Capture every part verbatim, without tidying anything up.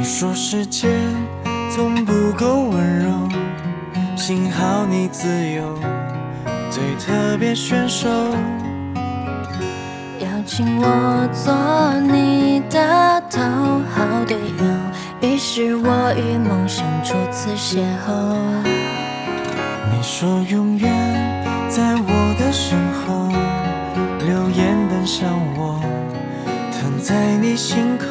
说世界总不够温柔，幸好你自由，最特别选手。 邀请我做你的头号队友，于是我与梦想初次邂逅。 你说永远在我的身后，流言般向我疼在你心口。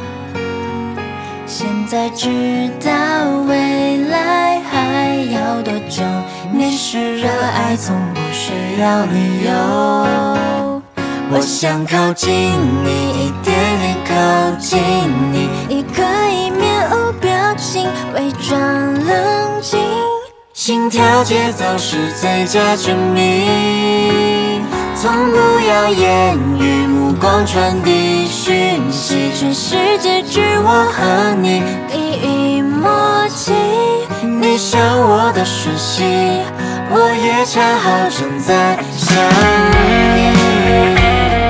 现在知道未来还要多久，你是热爱从不需要理由。我想靠近你，一点点靠近你，一个一面无表情，伪装冷静，心跳节奏是最佳证明。从不要言语，目光传递讯息，全世界只我和你第一默契。你想我的讯息，我也恰好正在想你。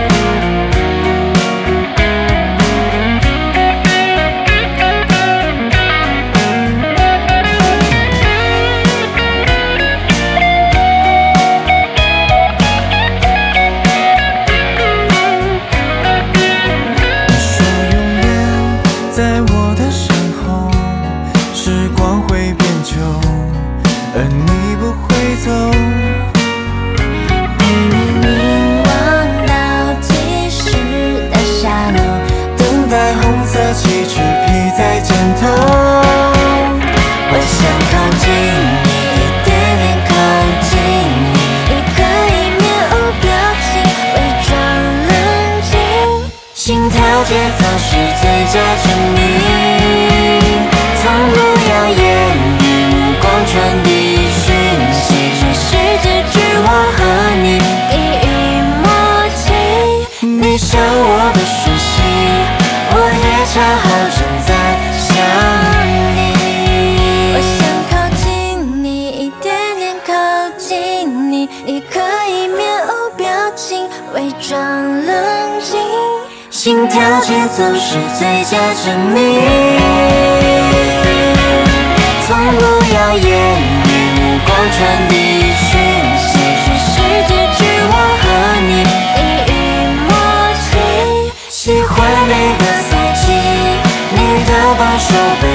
在我的身后，时光会变旧，而你不会走。 陪你凝望到即时的下楼， 等待红色旗帜披在肩头。 我想靠近你，一点点靠近你，一个一面无表情，伪装冷静，心跳节奏是最佳证明。从不要言语，目光传递讯息，全世界只我和你第一默契。 你想我的讯息， 我也恰好正在想你。我想靠近你，一点点靠近你，一个一面无表情，伪装冷静，心跳节奏是最佳证明。从不要言语，目光传递讯息，全世界只我和你第一默契。喜欢每个赛季，你的保守。